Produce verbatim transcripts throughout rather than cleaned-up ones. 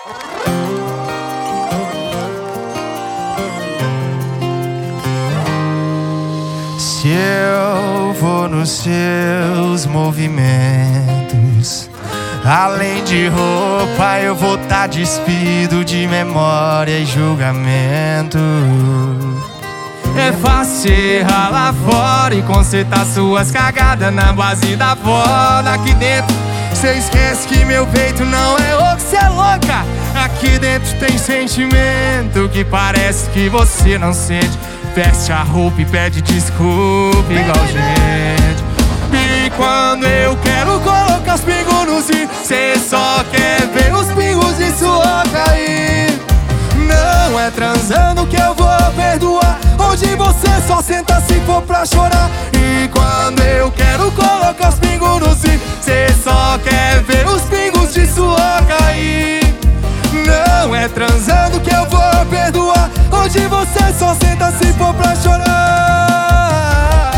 Se eu vou nos seus movimentos, além de roupa eu vou tá despido de memória e julgamento. É fácil errar lá fora e consertar suas cagadas na base da foda. Aqui dentro cê esquece que meu peito não é oco, cê é louca. Aqui dentro tem sentimento que parece que você não sente. Veste a roupa e pede desculpa igual gente. E quando eu quero colocar os pingos no zi, cê só quer ver os pingos de suor cair. Não é transando que eu vou perdoar, hoje você só senta se for pra chorar. E quando eu quero colocar os pingos no zi, cê só quer ver os pingos de suor cair. Não é transando que eu vou perdoar, hoje você só senta se for pra chorar.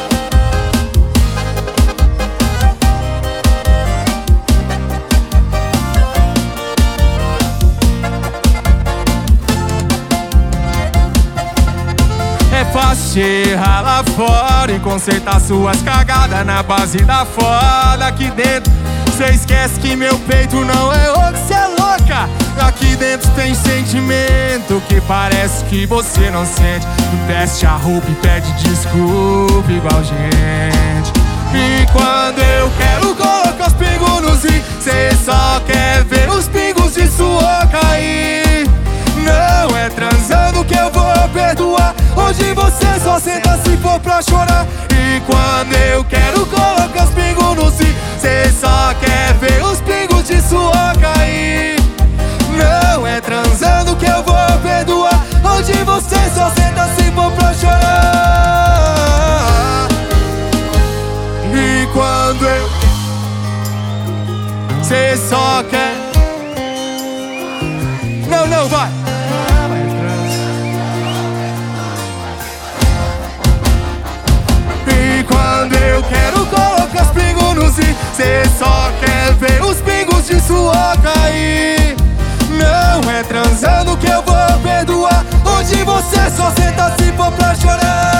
É fácil errar lá fora e consertar suas cagadas na base da foda. Aqui dentro cê esquece que meu peito não é oco, cê é louca. Aqui dentro tem sentimento que parece que você não sente. Veste a roupa e pede desculpa igual gente. E quando eu quero colocar os pingos no zi, cê só quer ver os pingos de suor cair. Não é transando que eu vou perdoar, hoje você só senta se for pra chorar. E quando eu quero colocar os pingos no zi, cê só quer ver os pingos de suor cair. Não é transando que eu vou perdoar, hoje você só senta se for pra chorar. E quando eu cê só quer. Não, não, vai. E quando eu quero colocar os pingos no zi, cê só quer ver os pingos de suor cair. Não é transando que eu vou perdoar, hoje você só senta se for pra chorar.